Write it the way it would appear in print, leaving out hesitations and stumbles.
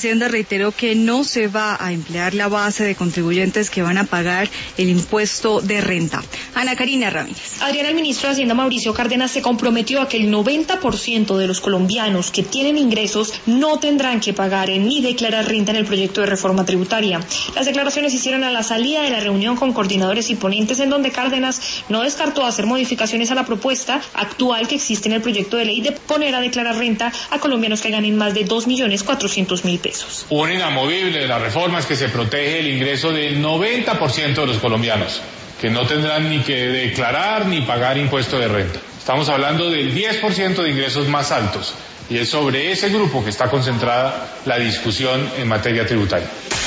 Hacienda reiteró que no se va a emplear la base de contribuyentes que van a pagar el impuesto de renta. Ana Karina Ramírez. Adriana, el ministro de Hacienda Mauricio Cárdenas se comprometió a que el 90% de los colombianos que tienen ingresos no tendrán que pagar ni declarar renta en el proyecto de reforma tributaria. Las declaraciones se hicieron a la salida de la reunión con coordinadores y ponentes, en donde Cárdenas no descartó hacer modificaciones a la propuesta actual que existe en el proyecto de ley de poner a declarar renta a colombianos que ganen más de 2.400.000 pesos. Un inamovible de la reforma es que se protege el ingreso del 90% de los colombianos, que no tendrán ni que declarar ni pagar impuesto de renta. Estamos hablando del 10% de ingresos más altos, y es sobre ese grupo que está concentrada la discusión en materia tributaria.